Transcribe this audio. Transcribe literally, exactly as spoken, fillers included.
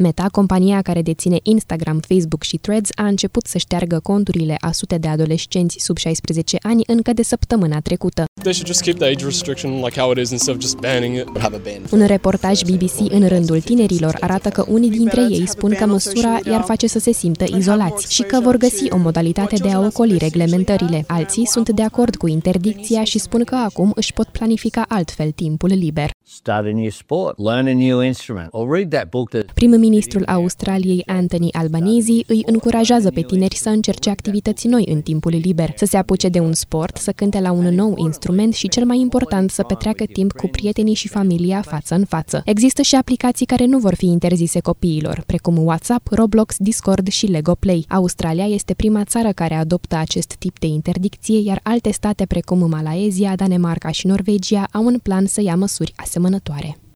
Meta, compania care deține Instagram, Facebook și Threads, a început să șteargă conturile a sute de adolescenți sub șaisprezece ani încă de săptămâna trecută. Un reportaj B B C în rândul tinerilor arată că unii dintre ei spun că măsura i-ar face să se simtă izolați și că vor găsi o modalitate de a ocoli reglementările. Alții sunt de acord cu interdicția și spun că acum își pot planifica altfel timpul liber. Prim-ministrul Australiei Anthony Albanese îi încurajează pe tineri să încerce activități noi în timpul liber, să se apuce de un sport, să cânte la un nou instrument și, cel mai important, să petreacă timp cu prietenii și familia față în față. Există și aplicații care nu vor fi interzise copiilor, precum WhatsApp, Roblox, Discord și Lego Play. Australia este prima țară care adoptă acest tip de interdicție, iar alte state precum Malaezia, Danemarca și Norvegia au în plan să ia măsuri asemănătoare.